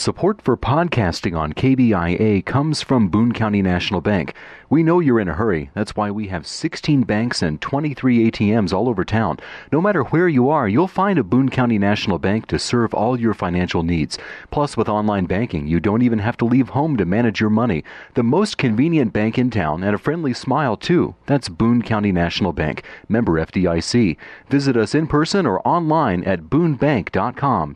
Support for podcasting on KBIA comes from Boone County National Bank. We know you're in a hurry. That's why we have 16 banks and 23 ATMs all over town. No matter where you are, you'll find a Boone County National Bank to serve all your financial needs. Plus, with online banking, you don't even have to leave home to manage your money. The most convenient bank in town and a friendly smile, too. That's Boone County National Bank. Member FDIC. Visit us in person or online at boonebank.com.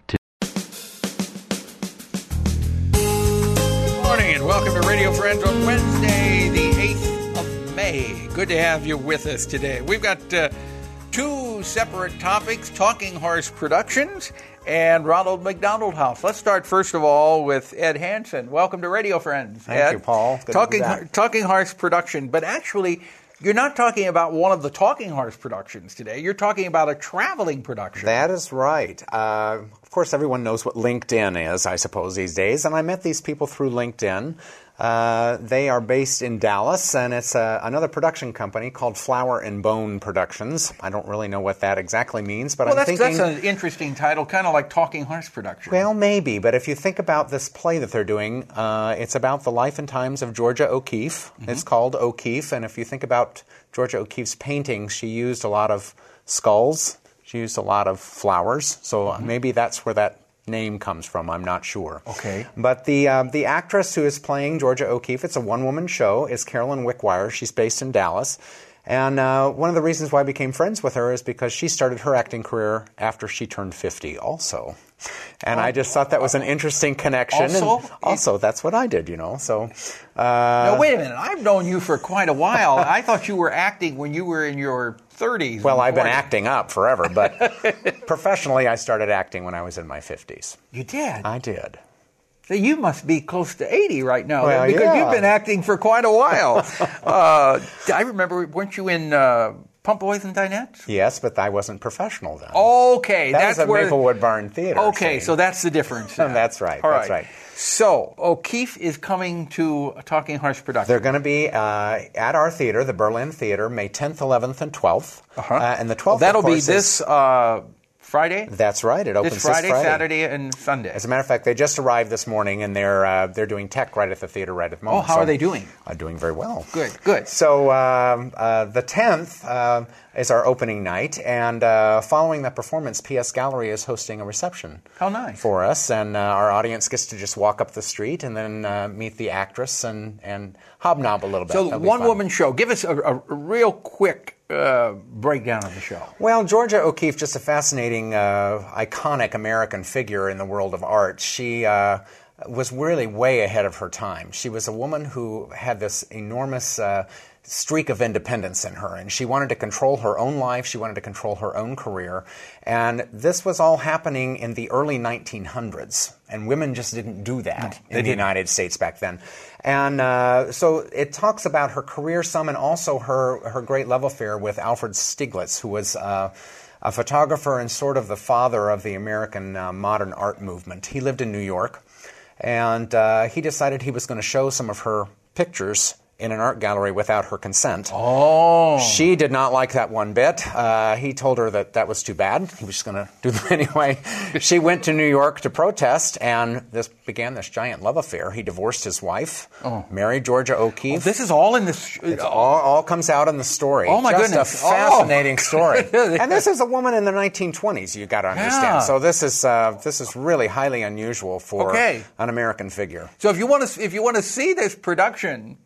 Welcome to Radio Friends on Wednesday, the 8th of May. Good to have you with us today. We've got two separate topics, Talking Horse Productions and Ronald McDonald House. Let's start, first of all, with Ed Hansen. Welcome to Radio Friends, Thank Ed. you, Paul. Good to be back. Talking Horse Production, but actually, you're not talking about one of the Talking Horse productions today. You're talking about a traveling production. That is right. Of course, everyone knows what LinkedIn is, I suppose, these days. And I met these people through LinkedIn. They are based in Dallas, and it's another production company called Flower and Bone Productions. I don't really know what that exactly means, but I'm thinking... That's an interesting title, kind of like Talking Horse Production. Well, maybe, but if you think about this play that they're doing, it's about the life and times of Georgia O'Keeffe. Mm-hmm. It's called O'Keeffe, and if you think about Georgia O'Keeffe's paintings, she used a lot of skulls. She used a lot of flowers, so maybe that's where that name comes from. I'm not sure. Okay. But the actress who is playing Georgia O'Keeffe, it's a one-woman show, is Carolyn Wickwire. She's based in Dallas. And one of the reasons why I became friends with her is because she started her acting career after she turned 50 also. And I just thought that was an interesting connection. Also, that's what I did, you know. So, now, wait a minute. I've known you for quite a while. I thought you were acting when you were in your 30s. Well, I've been acting up forever, but professionally I started acting when I was in my 50s. You did? I did. So you must be close to 80 right now, well, because you've been acting for quite a while. I remember, weren't you in Pump Boys and Dinettes? Yes, but I wasn't professional then. Okay. That's at Maplewood Barn Theater. Okay, so that's the difference. That's right. All that's right. So, O'Keeffe is coming to a Talking Horse production. They're going to be at our theater, the Berlin Theater, May 10th, 11th, and 12th. And the 12th, that'll be this Friday? That's right. It opens this Friday, Saturday, and Sunday. As a matter of fact, they just arrived this morning, and they're doing tech right at the theater right at the moment. Oh, how are they doing? Doing very well. Good. So the 10th is our opening night, and following that performance, PS Gallery is hosting a reception. How nice. For us, and our audience gets to just walk up the street and then meet the actress and hobnob a little bit. So one-woman show. Give us a real quick breakdown of the show. Well, Georgia O'Keeffe, just a fascinating, iconic American figure in the world of art. She was really way ahead of her time. She was a woman who had this enormous streak of independence in her, and she wanted to control her own life. She wanted to control her own career, and this was all happening in the early 1900s, and women just didn't do that in the United States back then. And so it talks about her career some, and also her great love affair with Alfred Stieglitz, who was a photographer and sort of the father of the American modern art movement. He lived in New York, and he decided he was going to show some of her pictures in an art gallery without her consent. Oh. She did not like that one bit. He told her that was too bad. He was just going to do them anyway. She went to New York to protest, and this began this giant love affair. He divorced his wife, married Georgia O'Keeffe. This is all in this... It all comes out in the story. Oh, my just goodness. Just a fascinating story. And this is a woman in the 1920s, you got to understand. Yeah. So this is really highly unusual for an American figure. So if you want to see this production...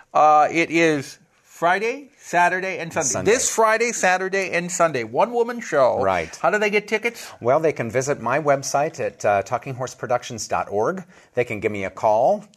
it is Friday, Saturday, and Sunday. This Friday, Saturday, and Sunday. One-woman show. Right. How do they get tickets? Well, they can visit my website at talkinghorseproductions.org. They can give me a call,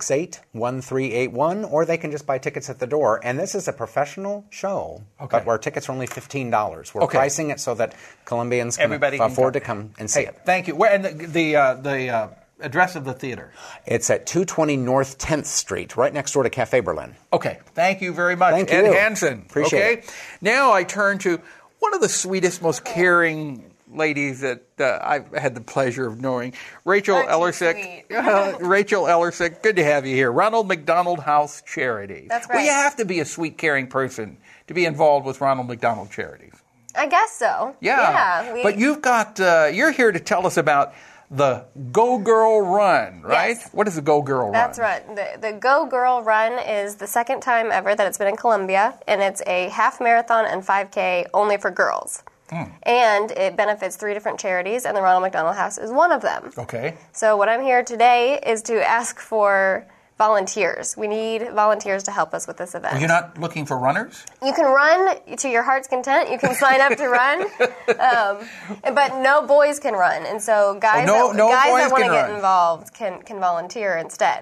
268-1381, or they can just buy tickets at the door. And this is a professional show, but our tickets are only $15. We're pricing it so that Columbians can afford to come and see it. Thank you. Where, and the address of the theater? It's at 220 North 10th Street, right next door to Cafe Berlin. Okay. Thank you very much. Thank you. Ed Hansen. Appreciate it. Now I turn to one of the sweetest, most caring ladies that I've had the pleasure of knowing, Rachel Ellersick. Rachel Ellersick, good to have you here. Ronald McDonald House Charities. That's right. Well, you have to be a sweet, caring person to be involved with Ronald McDonald Charities. I guess so. Yeah. But you've got, you're here to tell us about the Go Girl Run, right? Yes. What is the Go Girl Run? That's right. The Go Girl Run is the second time ever that it's been in Columbia, and it's a half marathon and 5K only for girls. And it benefits 3 different charities, and the Ronald McDonald House is one of them. Okay. So what I'm here today is to ask for volunteers. We need volunteers to help us with this event. Well, you're not looking for runners? You can run to your heart's content. You can sign up to run, but no boys can run. And so guys that want to get involved can volunteer instead.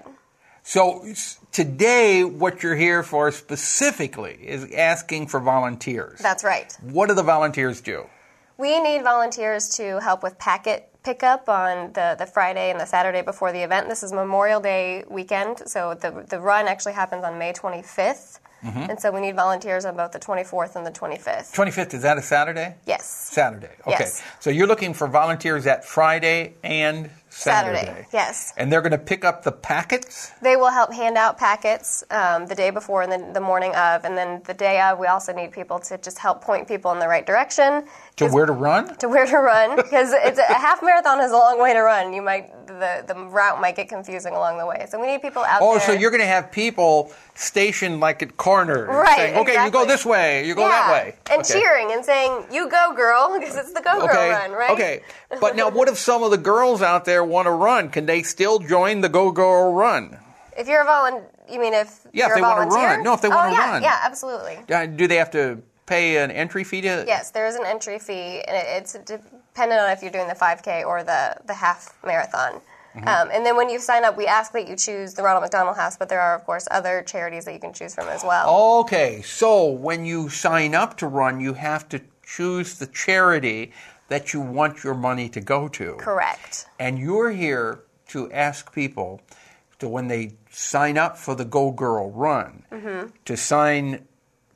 So today, what you're here for specifically is asking for volunteers. That's right. What do the volunteers do? We need volunteers to help with packet pickup on the Friday and the Saturday before the event. This is Memorial Day weekend, so the run actually happens on May 25th. And so we need volunteers on both the 24th and the 25th. 25th, is that a Saturday? Yes. Saturday, okay. Yes. So you're looking for volunteers at Friday and Saturday. Yes. And they're going to pick up the packets? They will help hand out packets the day before and the morning of, and then the day of we also need people to just help point people in the right direction. To where to run? To where to run, because it's a half marathon is a long way to run. The route might get confusing along the way. So we need people out there. Oh, so you're going to have people stationed like at corners. Right, saying, okay, exactly. You go this way, you go that way. And cheering and saying, you go, girl, because it's the Go Girl Run, right? Okay, but now what if some of the girls out there want to run? Can they still join the Go Girl Run? If you're a volunteer, you mean if you're they a volunteer? want to run. No, if they want to run. Yeah, absolutely. Do they have to pay an entry fee to? Yes, there is an entry fee, and it's dependent on if you're doing the 5K or the half marathon. And then when you sign up, we ask that you choose the Ronald McDonald House, but there are, of course, other charities that you can choose from as well. Okay, so when you sign up to run, you have to choose the charity that you want your money to go to. Correct. And you're here to ask people to, when they sign up for the Go Girl Run, to sign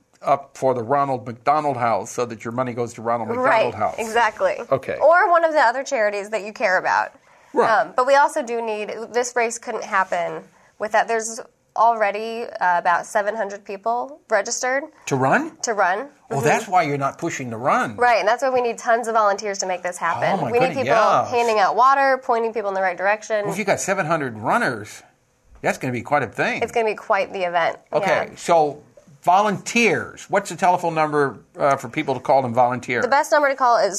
up for the Ronald McDonald House so that your money goes to Ronald McDonald House. Right, exactly. Okay. Or one of the other charities that you care about. Right. But we also do need, this race couldn't happen without, there's already about 700 people registered. To run? To run. Well, that's why you're not pushing the run. Right, and that's why we need tons of volunteers to make this happen. Oh, my we need goodness, people yeah. handing out water, pointing people in the right direction. Well, if you got 700 runners, that's going to be quite a thing. It's going to be quite the event. Okay, yeah. So volunteers. What's the telephone number for people to call and volunteer? The best number to call is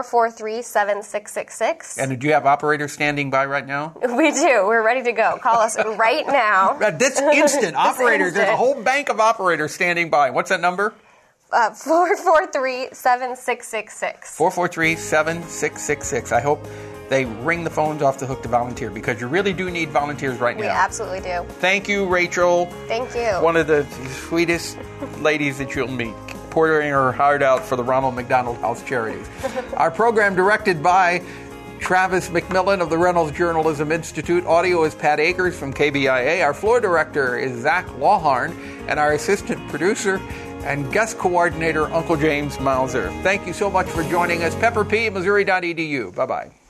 443-7666. And do you have operators standing by right now? We do. We're ready to go. Call us right now. That's instant. Operators. Instant. There's a whole bank of operators standing by. What's that number? 443-7666. 443-7666. I hope they ring the phones off the hook to volunteer, because you really do need volunteers right now. We absolutely do. Thank you, Rachel. Thank you. One of the sweetest ladies that you'll meet, pouring her heart out for the Ronald McDonald House charities. Our program directed by Travis McMillan of the Reynolds Journalism Institute. Audio is Pat Akers from KBIA. Our floor director is Zach Lawharn, and our assistant producer and guest coordinator, Uncle James Mauser. Thank you so much for joining us. Pepper P, Missouri.edu. Bye-bye.